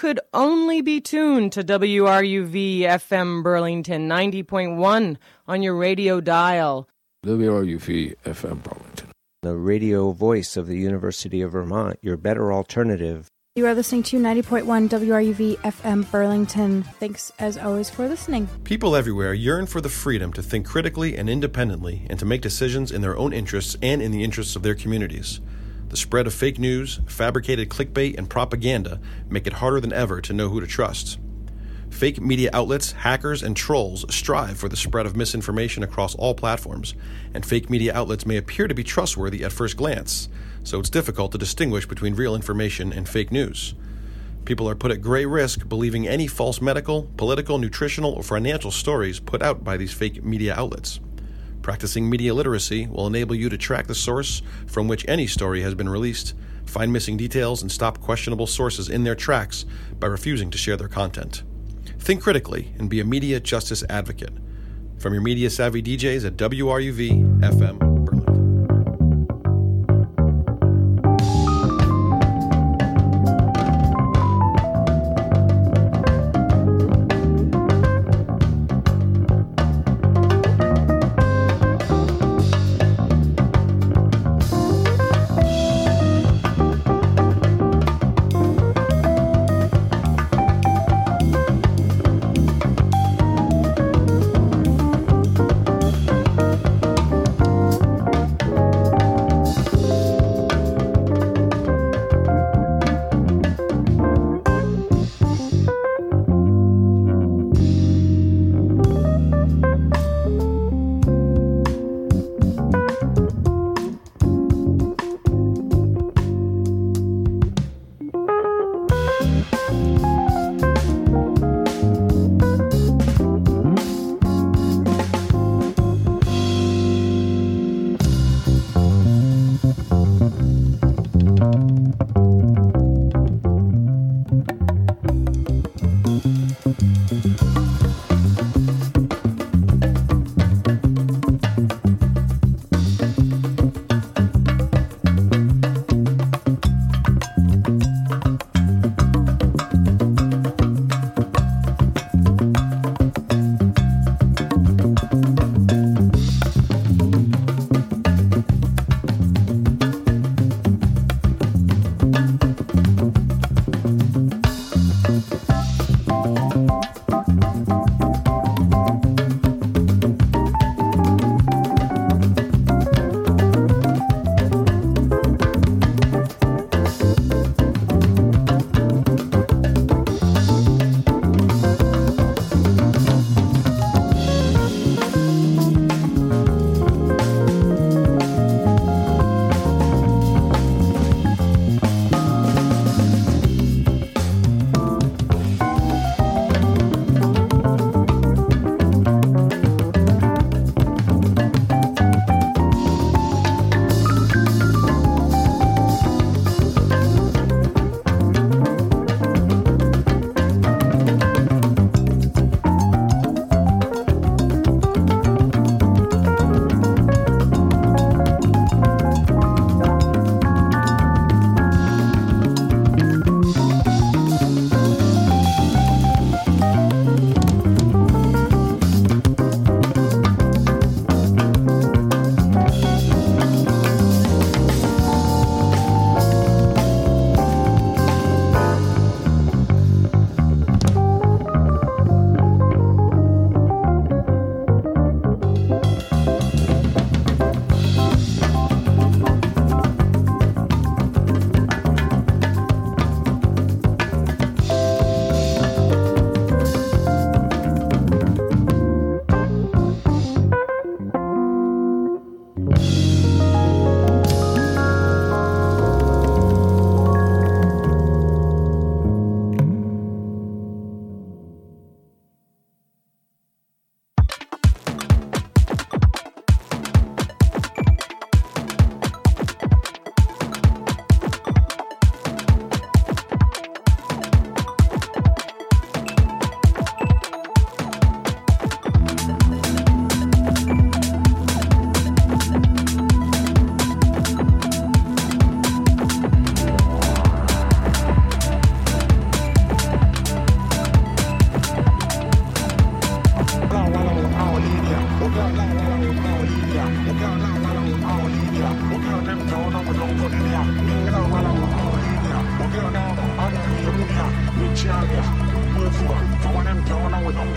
could only be tuned to WRUV FM Burlington 90.1 on your radio dial. WRUV FM Burlington, the radio voice of the University of Vermont, your better alternative. You are listening to 90.1 WRUV FM Burlington. Thanks, as always, for listening. People everywhere yearn for the freedom to think critically and independently and to make decisions in their own interests and in the interests of their communities. The spread of fake news, fabricated clickbait, and propaganda make it harder than ever to know who to trust. Fake media outlets, hackers, and trolls strive for the spread of misinformation across all platforms, and fake media outlets may appear to be trustworthy at first glance, so it's difficult to distinguish between real information and fake news. People are put at great risk believing any false medical, political, nutritional, or financial stories put out by these fake media outlets. Practicing media literacy will enable you to track the source from which any story has been released, find missing details, and stop questionable sources in their tracks by refusing to share their content. Think critically and be a media justice advocate. From your media-savvy DJs at WRUV FM Burlington.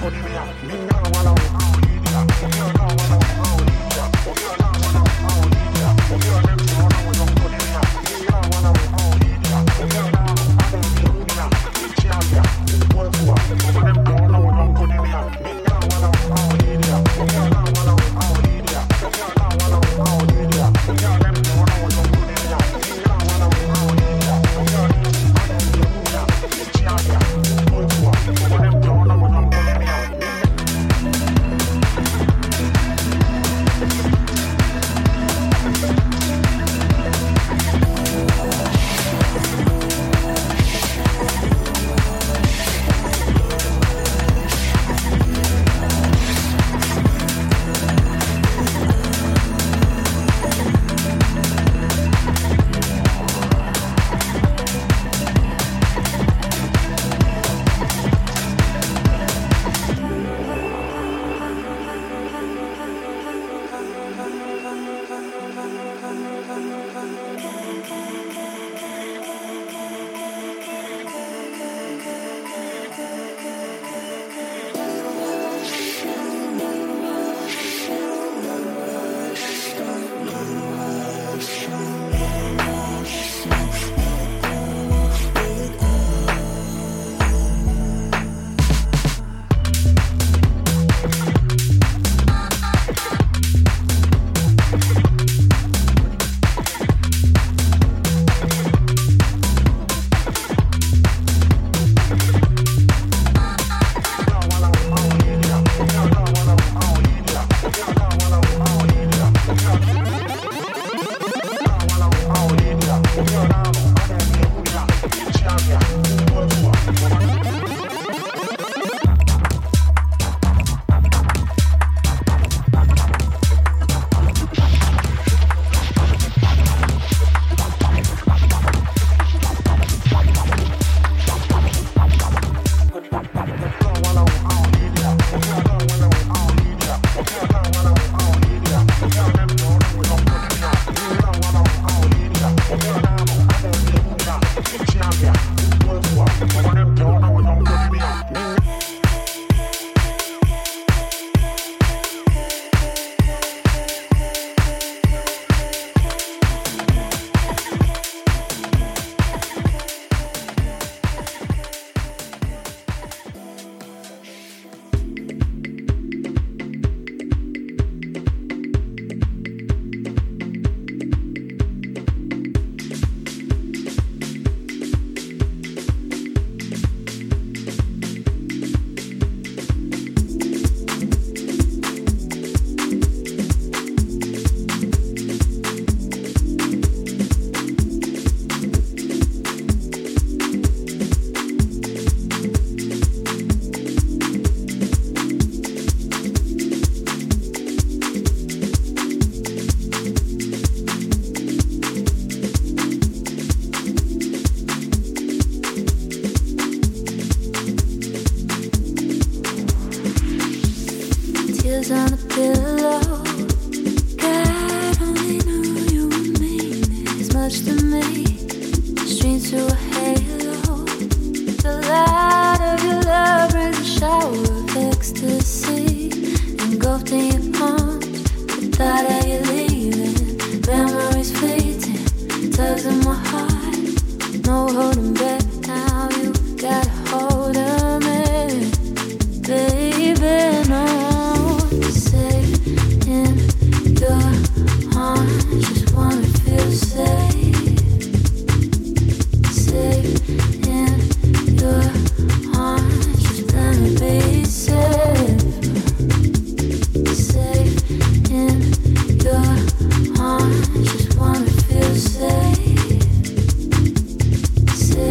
Just wanna feel safe.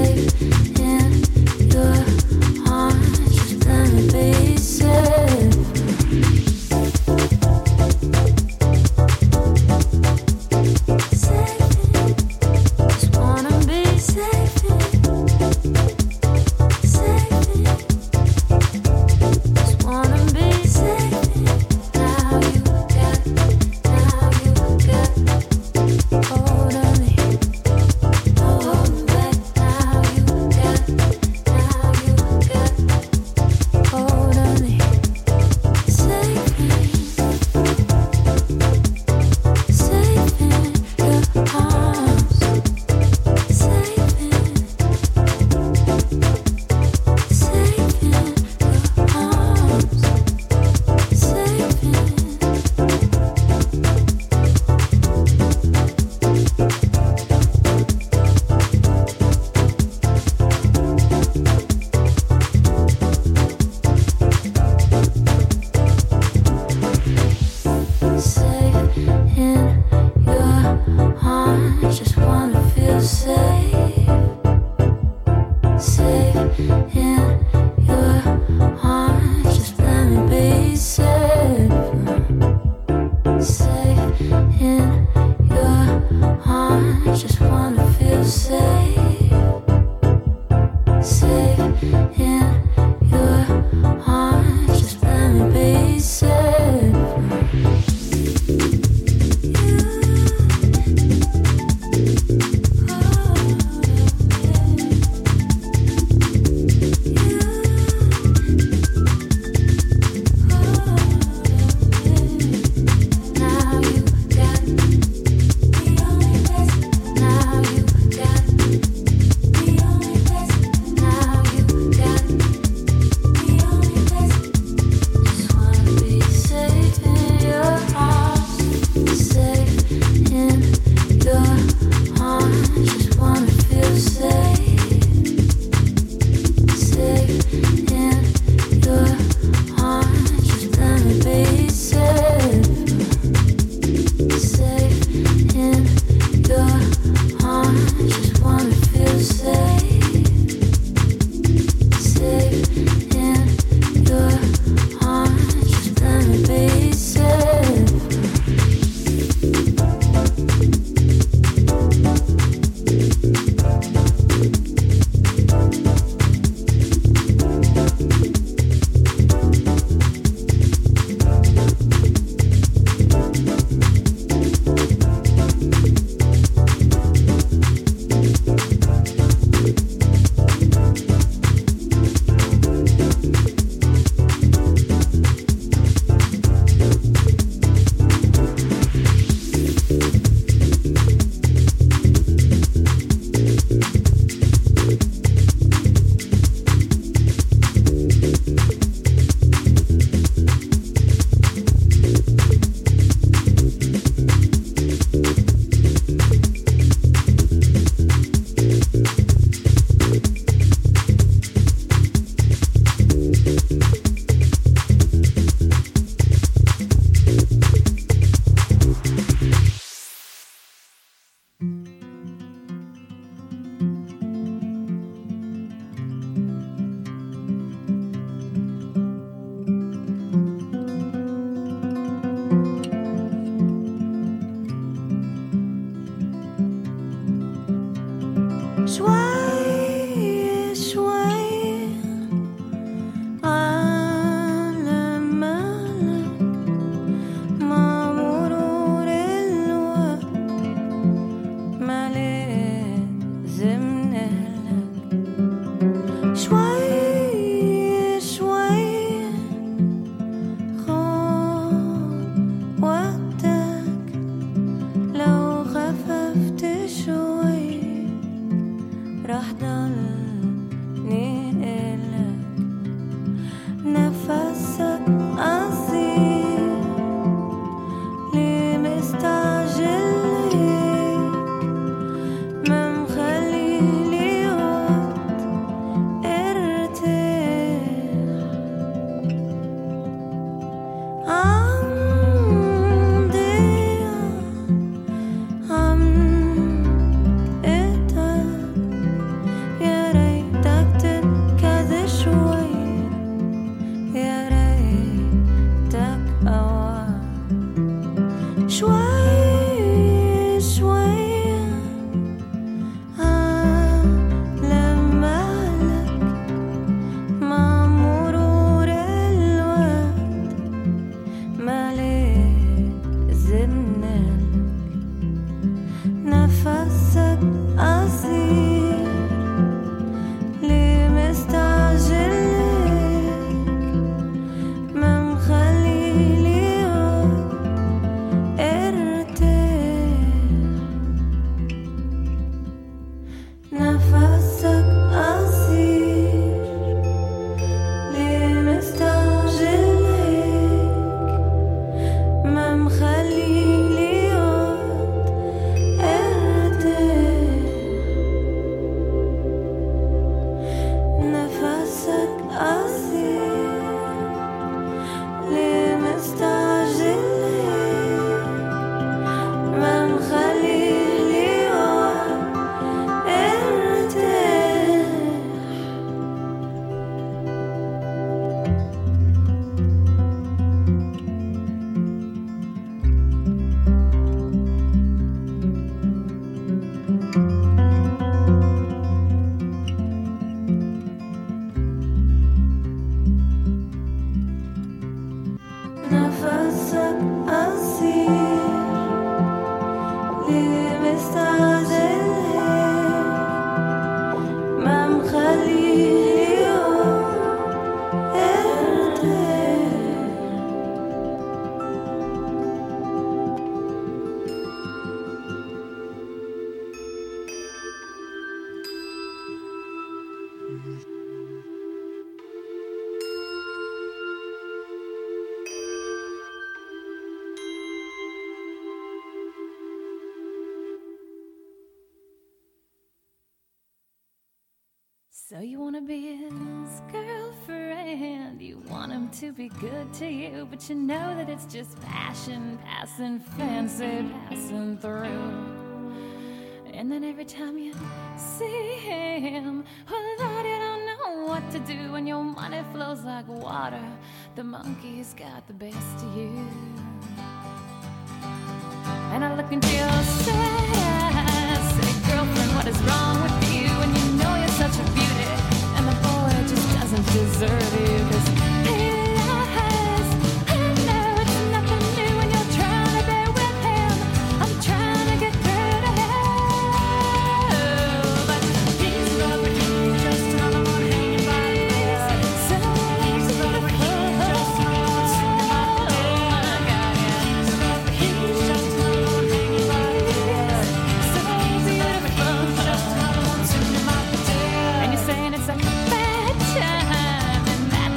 نفسك قصير ليه مستعجل ما مخليه يوم So you wanna be his girlfriend, you want him to be good to you, but you know that it's just passion, passing, fancy, passing through. And then every time you see him, well, Lord, you don't know what to do, and your money flows like water. The monkey's got the best of you. And I look into your eyes, say, girlfriend, what is wrong with you? And you know you're such a beauty, and the boy just doesn't deserve you. 'Cause he lies, I know it's nothing new, and you're trying to be with him. I'm trying to get through to him, but he's in love with you, just another one hanging by the bed. So he's in love with you, just another one sitting by the bed. Oh my God, yeah. He's in love with you, just another one hanging by the bed. So beautiful, just another one sitting by the bed. And you're saying it's a bad time, and that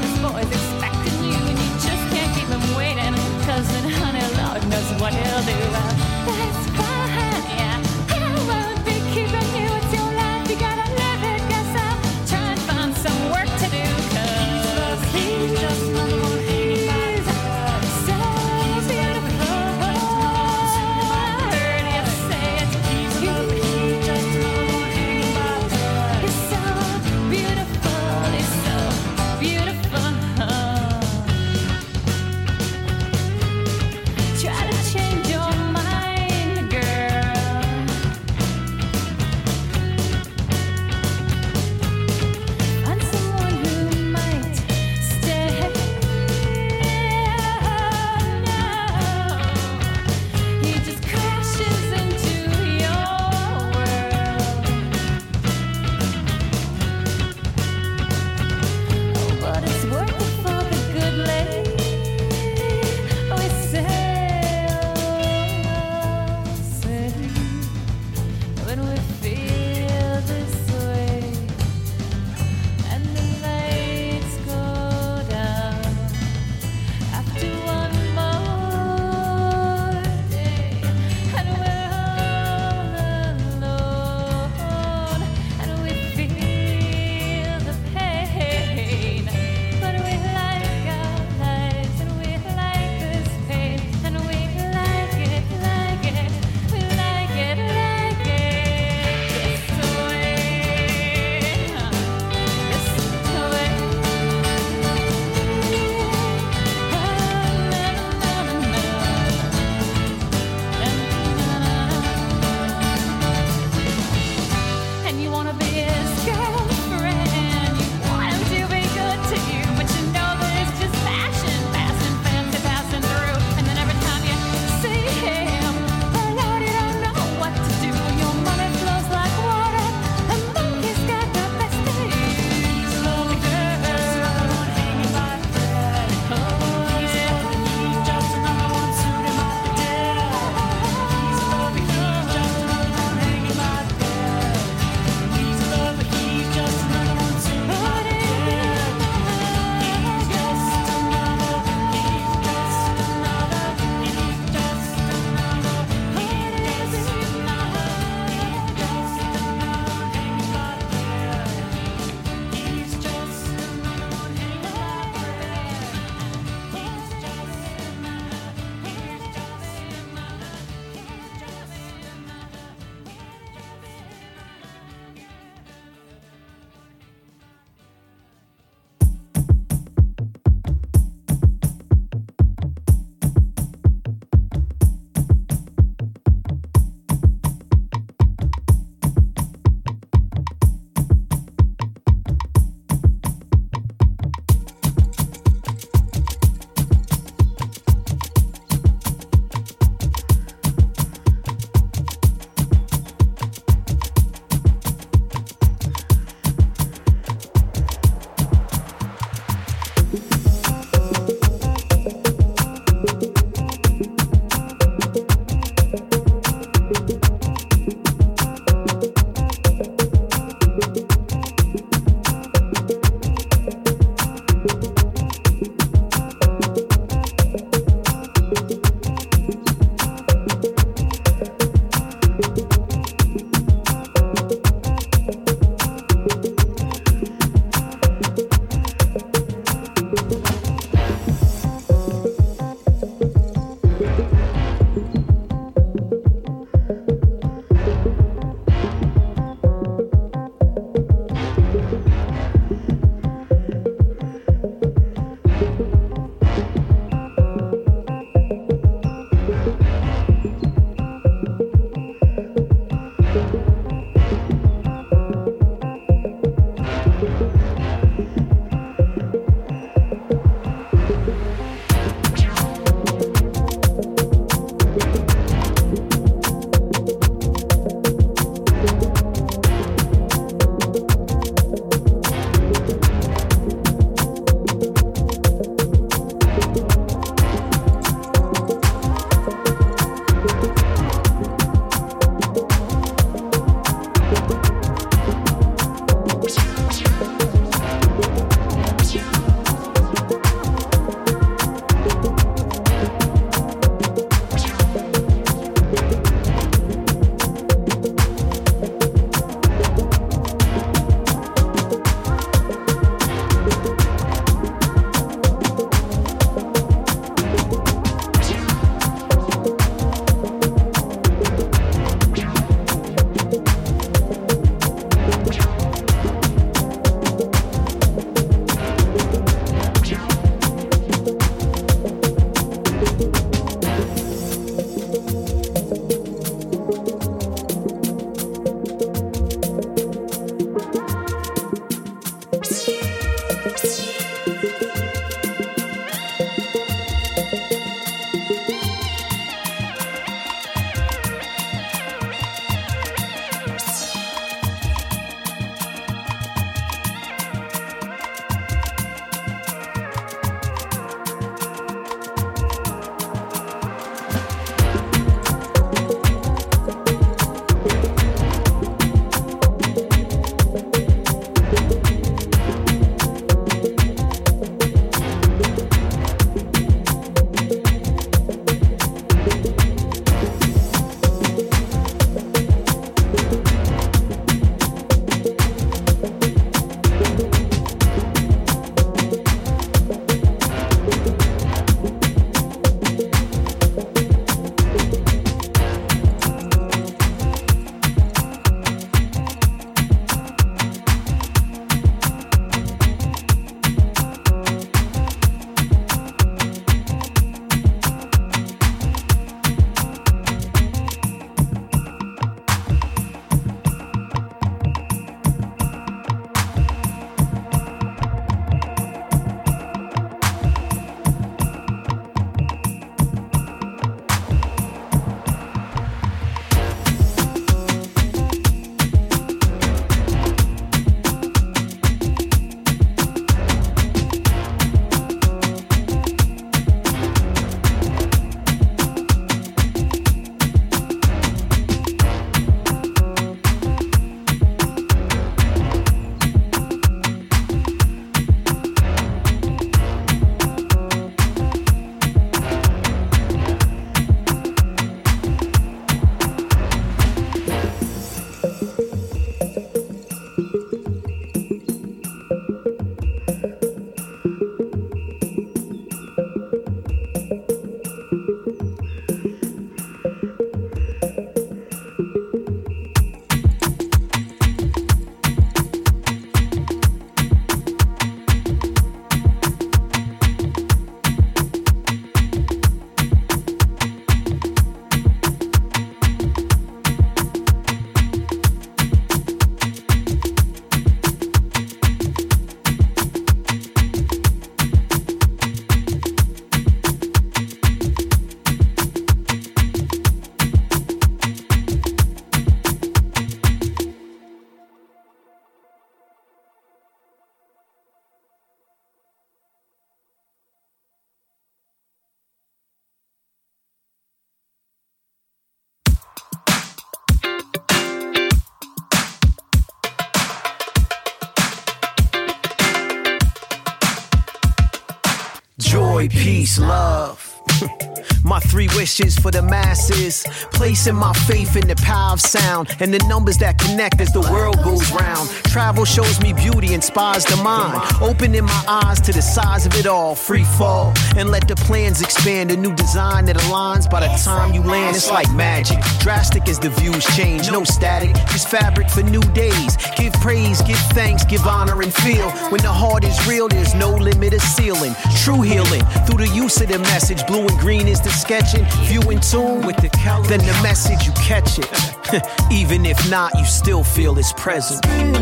joy, peace, love. My 3 wishes for the masses, placing my faith in the power of sound and the numbers that connect as the world goes round. Travel shows me beauty, inspires the mind, opening my eyes to the size of it all. Free fall and let the plans expand, a new design that aligns. By the time you land, it's like magic, drastic as the views change. No static, just fabric for new days. Give praise, give thanks, give honor and feel. When the heart is real, there's no limit of ceiling. True healing through the use of the message. Blue and green is the sketching. If you in tune with the color, then the message, you catch it. Even if not, you still feel its presence.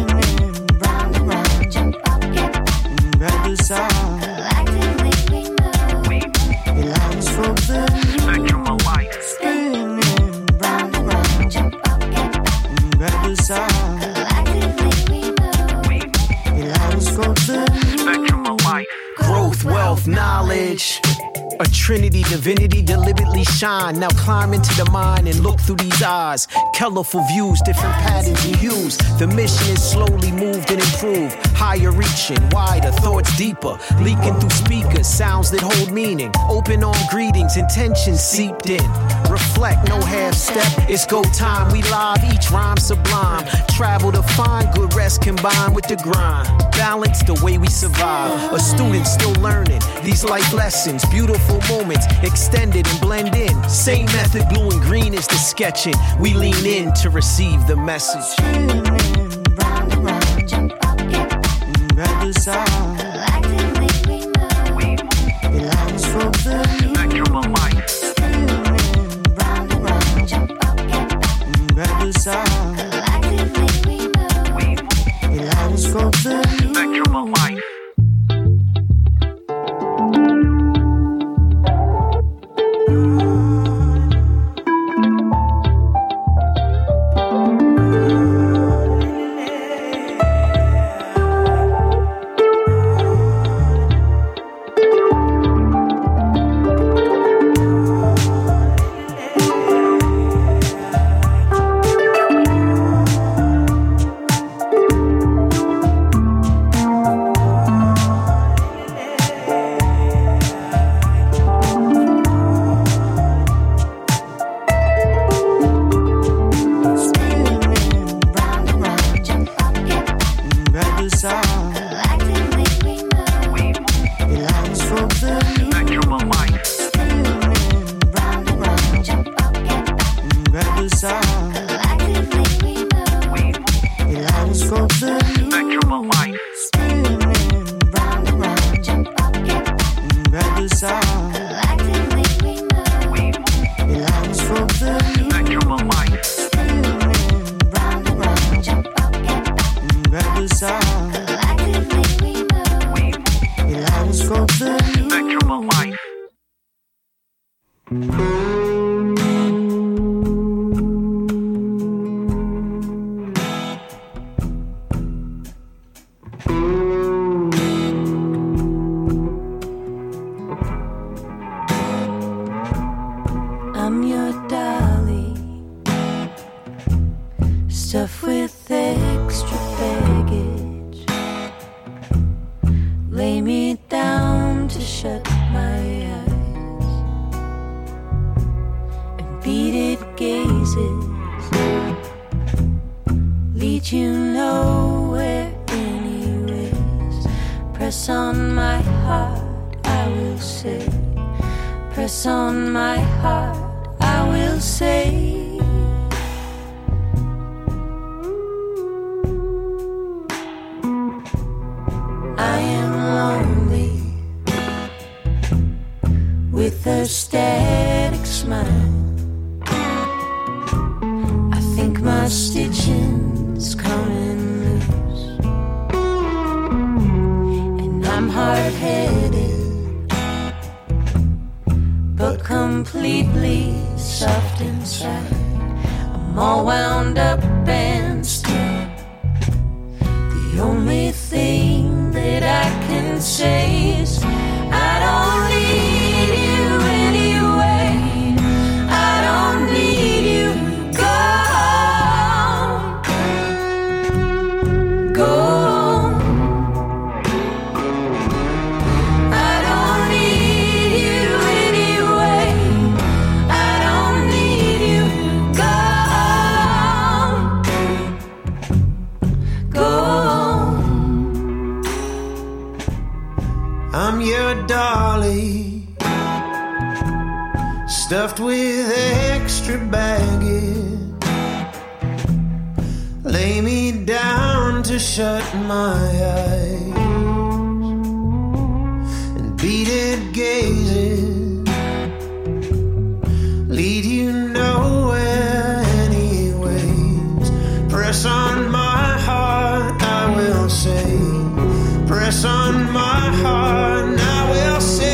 Spectrum of life. Spectrum of life. Growth, wealth, knowledge. A trinity, divinity deliberately shine. Now climb into the mind and look through these eyes. Colorful views, different patterns and hues. The mission is slowly moved and improved. Higher reaching, wider, thoughts deeper. Leaking through speakers, sounds that hold meaning. Open arm greetings, intentions seeped in. Reflect, no half step, it's go time. We live, each rhyme sublime. Travel to find good rest combined with the grind. Balance the way we survive. A student still learning these life lessons. Beautiful moments extended and blend in. Same method, blue and green is the sketching. We lean in to receive the message. Spectrum of life. Spectrum of life. I'm your dolly, stuffed with extra baggage. Lay me down to shut my eyes and beaded gazes lead you nowhere anyways. Press on my heart, I will say. Press on my heart, I will say. I am lonely with a static smile. I think my stitching's coming loose, and I'm hard-headed but completely soft inside. I'm all wound up and still. The only thing that I can say is I don't need you anyway. I don't need you. Go on. I don't need stuffed with extra baggage. Lay me down to shut my eyes, and beaded gazes lead you nowhere anyways. Press on my heart, I will say. Press on my heart, and I will say.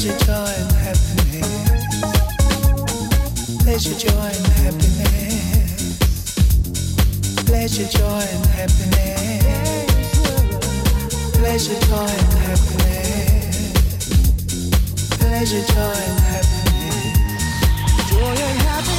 Pleasure, joy, and happiness. Pleasure, joy, and happiness. Pleasure, joy, and happiness. Pleasure, joy, and happiness. Pleasure, joy, and happiness. Joy and happiness.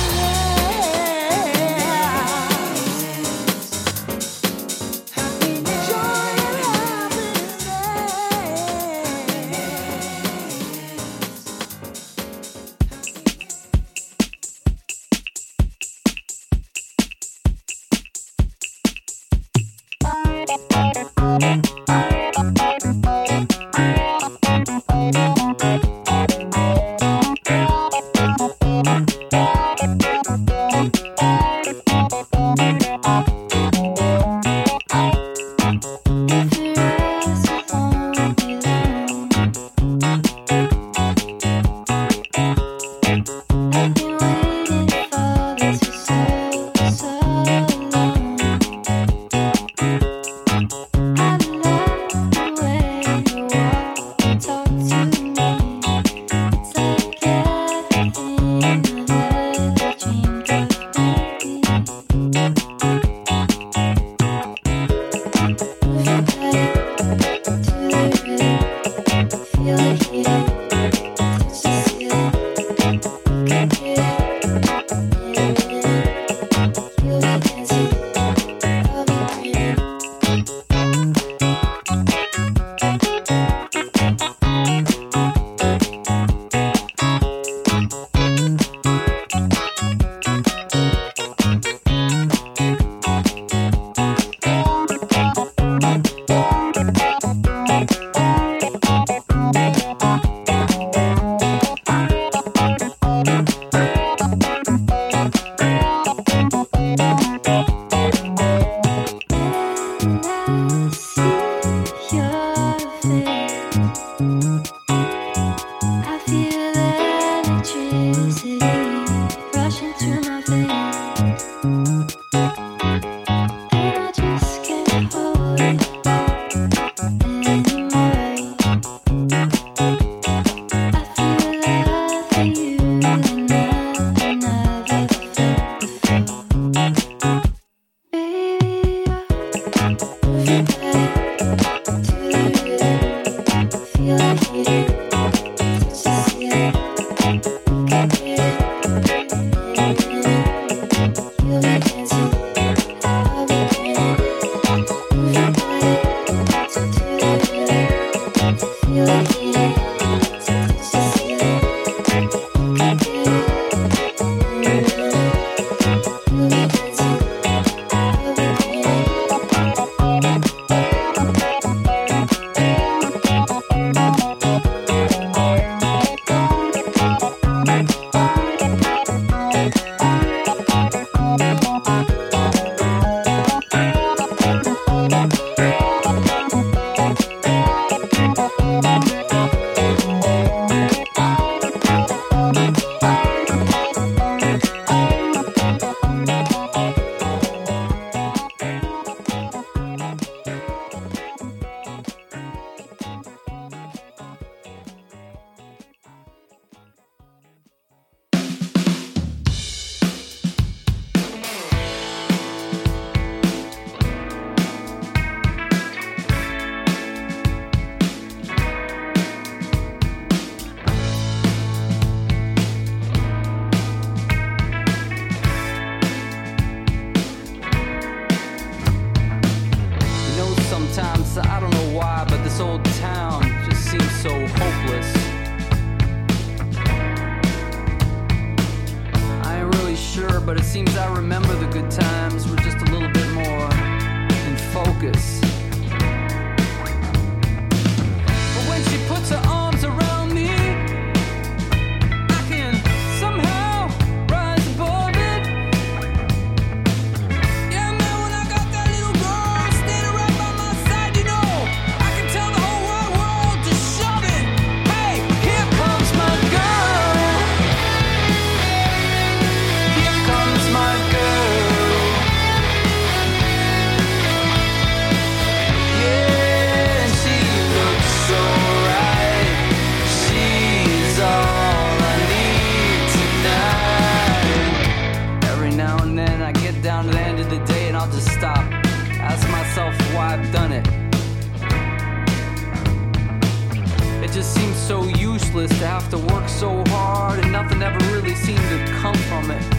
seemed so useless to have to work so hard, and nothing ever really seemed to come from it.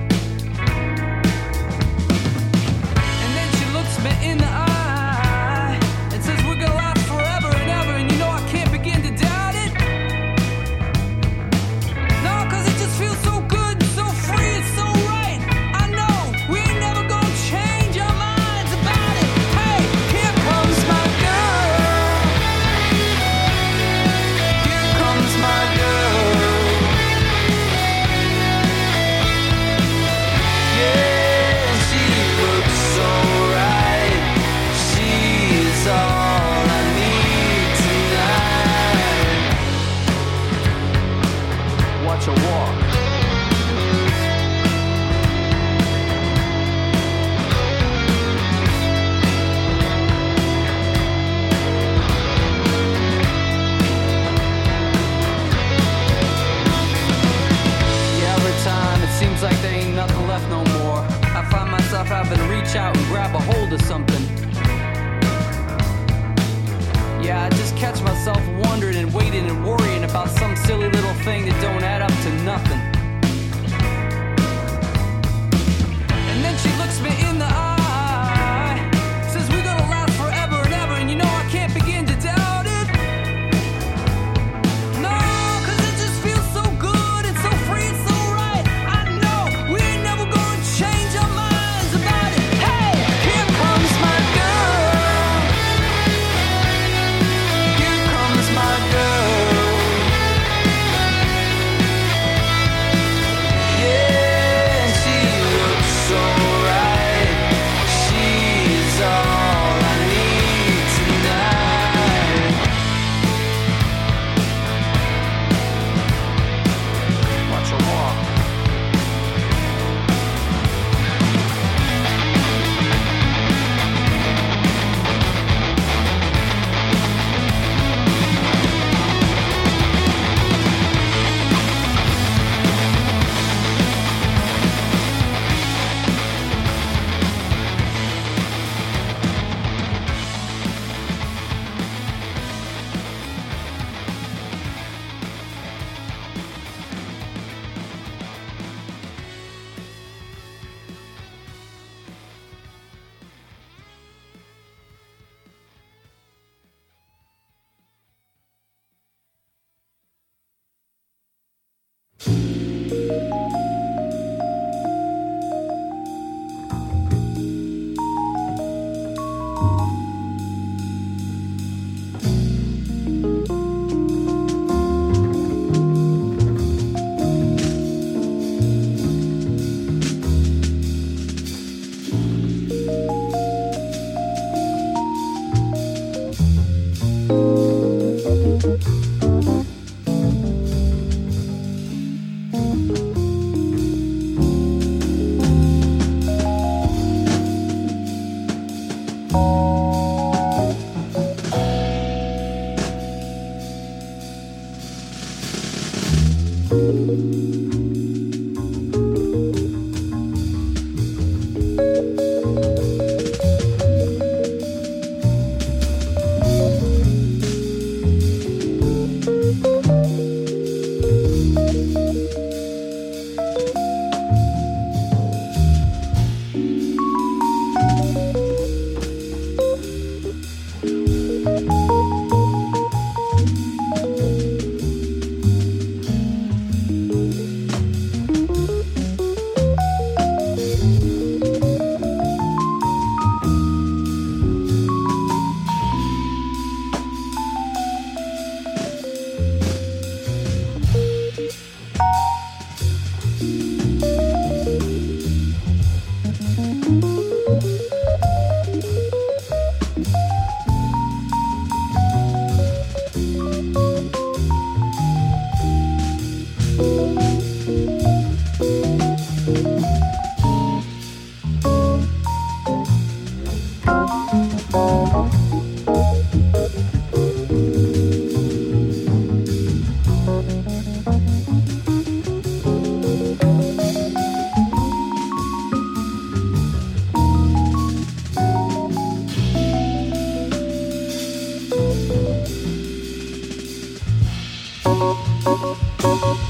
And then she looks me in the eye and says we're gonna last forever and ever, and you know I can't begin to doubt it. No, 'cause it just feels so good, so free, it's so right. I know we ain't never gonna change our minds about it. Hey, here comes my girl. Here comes my girl. Yeah, she looks so right. She's all I need tonight. Watch her walk. Yeah, every time it seems like there ain't nothing left no more, I find myself having to reach out and grab a hold of something. Yeah, I just catch myself wondering and waiting and worrying about some silly little thing that don't add up to nothing. And then she looks me in the eye, says we're gonna last forever and ever, and you know I can't begin to doubt it. No, 'cause it just feels so good, it's so free, it's so right. I know we ain't never gonna change our minds about it. Hey, here comes my girl. Here comes my girl. Yeah, she looks so right. She's all I need tonight. Watch her walk. Thank